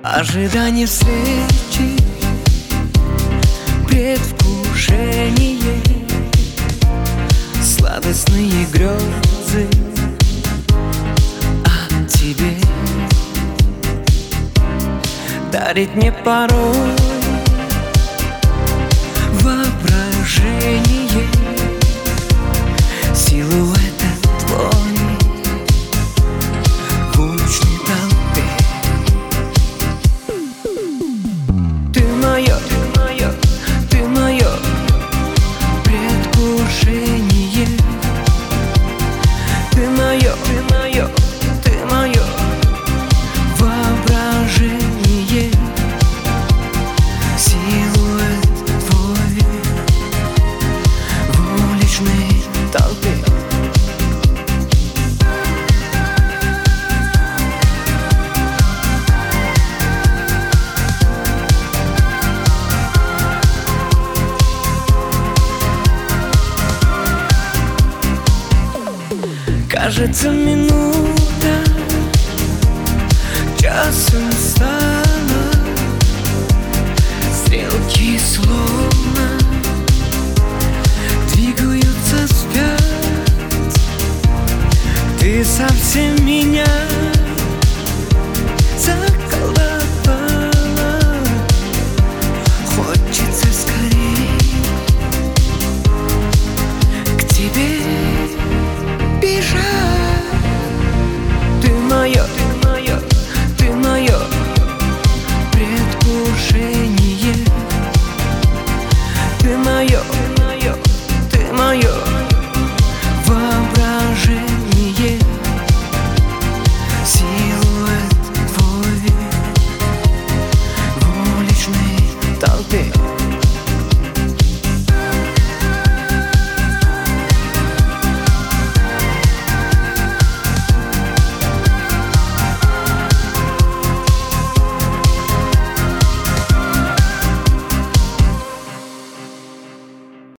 Ожидание встречи, предвкушение, сладостные грезы о тебе дарит мне порой воображение, силуэта твой в уличной толпе. Ты мое, ты мое, ты мое предвкушение. Ты мое, ты мое, ты мое воображение, силуэт твой в уличной толпе. Кажется, минута часом стала, стрелки словно двигаются вспять. Ты совсем меня заколдовала, хочется скорее к тебе бежать. Ты мое, ты мое, ты мое предвкушение. Ты мое, ты мое, ты мое воображение, силуэт твой в уличной толпе.